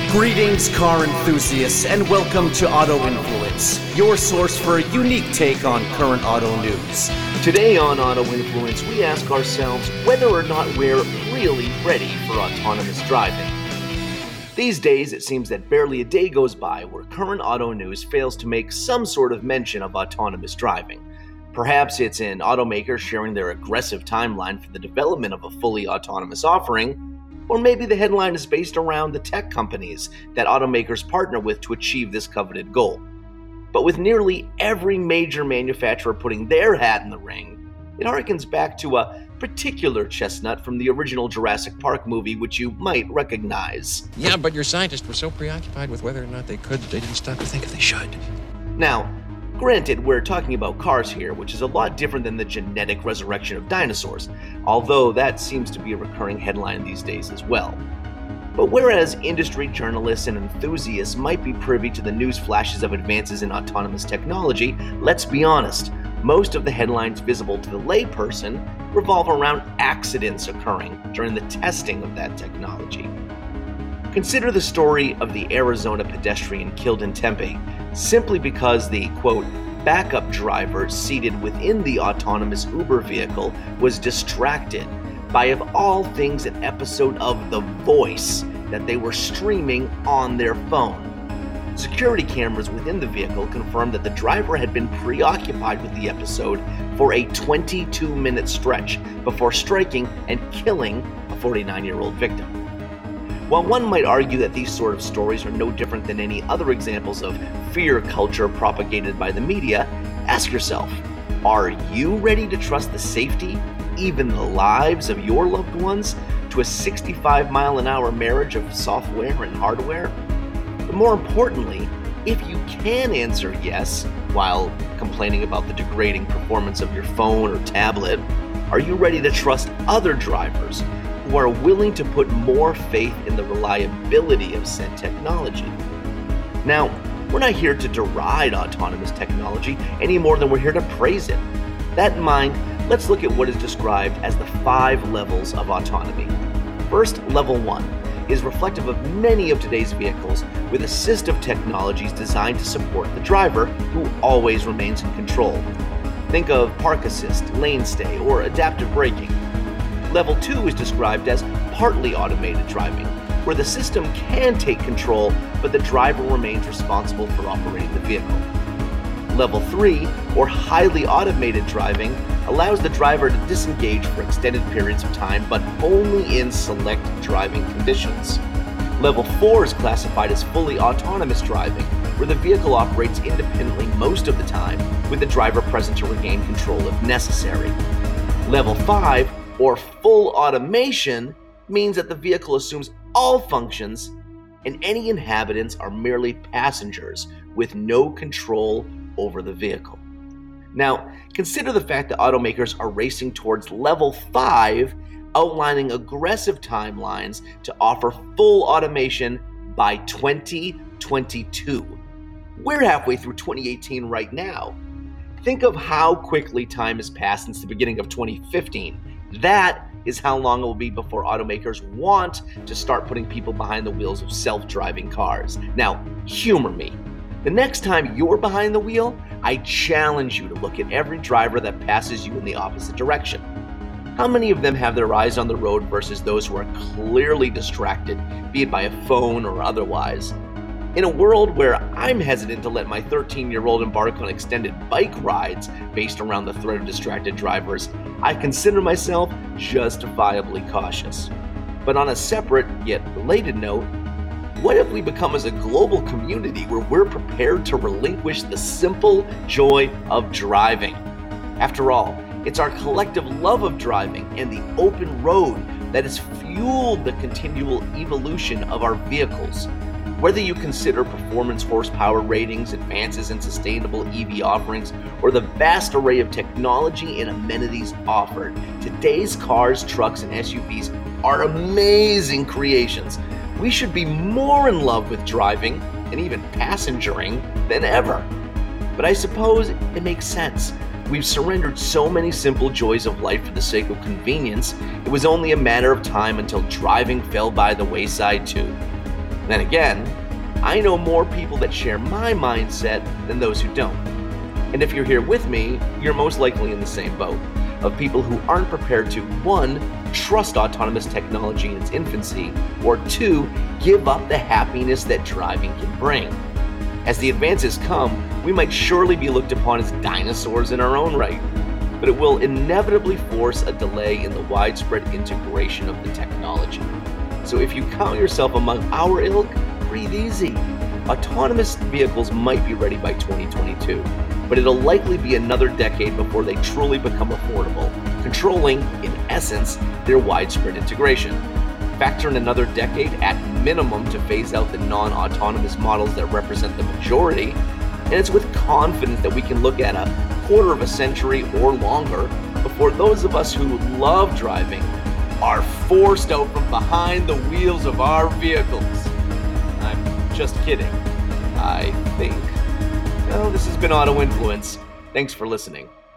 Greetings, car enthusiasts, and welcome to Auto Influence, your source for a unique take on current auto news. Today on Auto Influence, we ask ourselves whether or not we're really ready for autonomous driving. These days, it seems that barely a day goes by where current auto news fails to make some sort of mention of autonomous driving. Perhaps it's an automaker sharing their aggressive timeline for the development of a fully autonomous offering, or maybe the headline is based around the tech companies that automakers partner with to achieve this coveted goal. But with nearly every major manufacturer putting their hat in the ring, it harkens back to a particular chestnut from the original Jurassic Park movie, which you might recognize. Yeah, but your scientists were so preoccupied with whether or not they could, they didn't stop to think if they should. Now, granted, we're talking about cars here, which is a lot different than the genetic resurrection of dinosaurs, although that seems to be a recurring headline these days as well. But whereas industry journalists and enthusiasts might be privy to the news flashes of advances in autonomous technology, let's be honest, most of the headlines visible to the layperson revolve around accidents occurring during the testing of that technology. Consider the story of the Arizona pedestrian killed in Tempe simply because the, quote, backup driver seated within the autonomous Uber vehicle was distracted by, of all things, an episode of The Voice that they were streaming on their phone. Security cameras within the vehicle confirmed that the driver had been preoccupied with the episode for a 22-minute stretch before striking and killing a 49-year-old victim. While one might argue that these sort of stories are no different than any other examples of fear culture propagated by the media, ask yourself, are you ready to trust the safety, even the lives of your loved ones, to a 65-mile-an-hour marriage of software and hardware? But more importantly, if you can answer yes while complaining about the degrading performance of your phone or tablet, are you ready to trust other drivers who are willing to put more faith in the reliability of said technology? Now, we're not here to deride autonomous technology any more than we're here to praise it. That in mind, let's look at what is described as the 5 levels of autonomy. First, level 1 is reflective of many of today's vehicles with assistive technologies designed to support the driver who always remains in control. Think of park assist, lane stay, or adaptive braking. Level 2 is described as partly automated driving, where the system can take control, but the driver remains responsible for operating the vehicle. Level 3, or highly automated driving, allows the driver to disengage for extended periods of time, but only in select driving conditions. Level 4 is classified as fully autonomous driving, where the vehicle operates independently most of the time, with the driver present to regain control if necessary. Level 5, or full automation, means that the vehicle assumes all functions and any inhabitants are merely passengers with no control over the vehicle. Now, consider the fact that automakers are racing towards level 5, outlining aggressive timelines to offer full automation by 2022. We're halfway through 2018 right now. Think of how quickly time has passed since the beginning of 2015. That is how long it will be before automakers want to start putting people behind the wheels of self-driving cars. Now, humor me. The next time you're behind the wheel, I challenge you to look at every driver that passes you in the opposite direction. How many of them have their eyes on the road versus those who are clearly distracted, be it by a phone or otherwise? In a world where I'm hesitant to let my 13-year-old embark on extended bike rides based around the threat of distracted drivers, I consider myself justifiably cautious. But on a separate, yet related note, what if we become as a global community where we're prepared to relinquish the simple joy of driving? After all, it's our collective love of driving and the open road that has fueled the continual evolution of our vehicles. Whether you consider performance horsepower ratings, advances in sustainable EV offerings, or the vast array of technology and amenities offered, today's cars, trucks, and SUVs are amazing creations. We should be more in love with driving, and even passengering, than ever. But I suppose it makes sense. We've surrendered so many simple joys of life for the sake of convenience, it was only a matter of time until driving fell by the wayside too. Then again, I know more people that share my mindset than those who don't. And if you're here with me, you're most likely in the same boat, of people who aren't prepared to, 1, trust autonomous technology in its infancy, or 2, give up the happiness that driving can bring. As the advances come, we might surely be looked upon as dinosaurs in our own right, but it will inevitably force a delay in the widespread integration of the technology. So if you count yourself among our ilk, breathe easy. Autonomous vehicles might be ready by 2022, but it'll likely be another decade before they truly become affordable, controlling, in essence, their widespread integration. Factor in another decade at minimum to phase out the non-autonomous models that represent the majority, and it's with confidence that we can look at a quarter of a century or longer before those of us who love driving are forced out from behind the wheels of our vehicles. I'm just kidding. I think. Well, this has been Auto Influence. Thanks for listening.